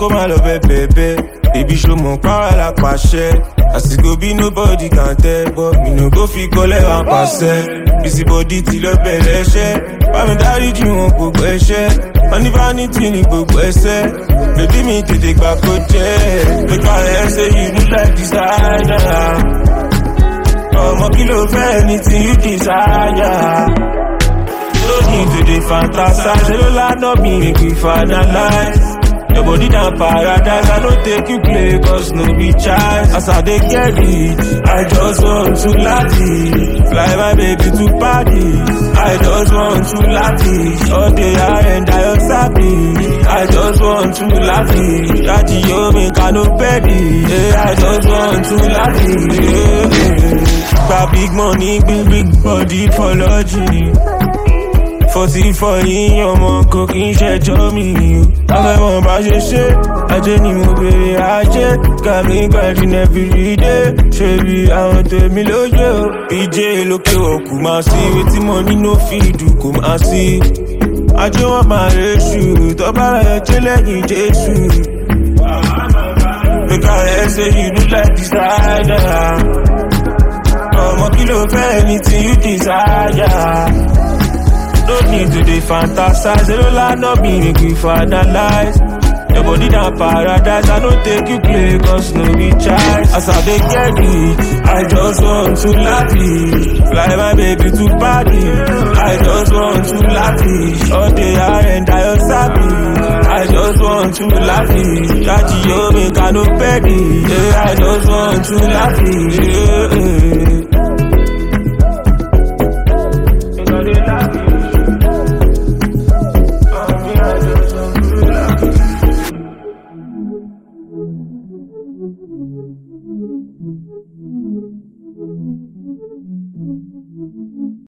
kó má lọ bẹ́ẹ̀. Baby show mon power like pàṣẹ. As it go be nobody can tell, but me no go fi collect 1%. Busy body till lọ bẹ̀rẹ̀ iṣẹ́. Bá mi dáríjì wọn gbogbo ẹ̀ṣẹ̀. Wọ́n ní vanity ní gbogbo ẹsẹ̀. Baby mi tètè gbà kó jẹ́. Make I hear say you look like designer. Ọmọ kí ló fẹ́ anything you desire. No need to dey fantasize. Ṣé ló lánàá mi make we finalize? Your body down paradise, I don't take you play, cause no be chance. As I dey get it, I just want to lavish. Fly my baby to Paris, I just want to lavish. All day I and I on savage, I just want to lavish. Daddy, you make I no petty, yeah, I just want to lavish. Yeah. Got big money, big body for lodging. 44 yín ọmọ kò kí ń ṣẹjọ́ mi o. Afẹ́mọ̀ bá ṣe ṣe, ajé ni mo bèrè ajé. Got me grinding every day, ṣe bí àwọn tèmi lóye o. PJ lókè òkú máa sí, wetin mo ní no fit do kò máa sí. Ajé wọn máa réṣù, tọ́ba rẹ̀ jẹ́ lẹ́yìn Jésù. Make I hear say you look like designer. Ọmọ kí ló fẹ́ anything you desire. No need to dey fantasize. Ṣé ló lánàá mi make we finalize? Your body down paradise, I don't take you play, cause no be chance. As I dey get it, I just want to lavish. Fly my baby to Paris, I just want to lavish. All day I and I on savage, I just want to lavish. Daddy, you make I no petty, yeah, I just want to lavish. Yeah.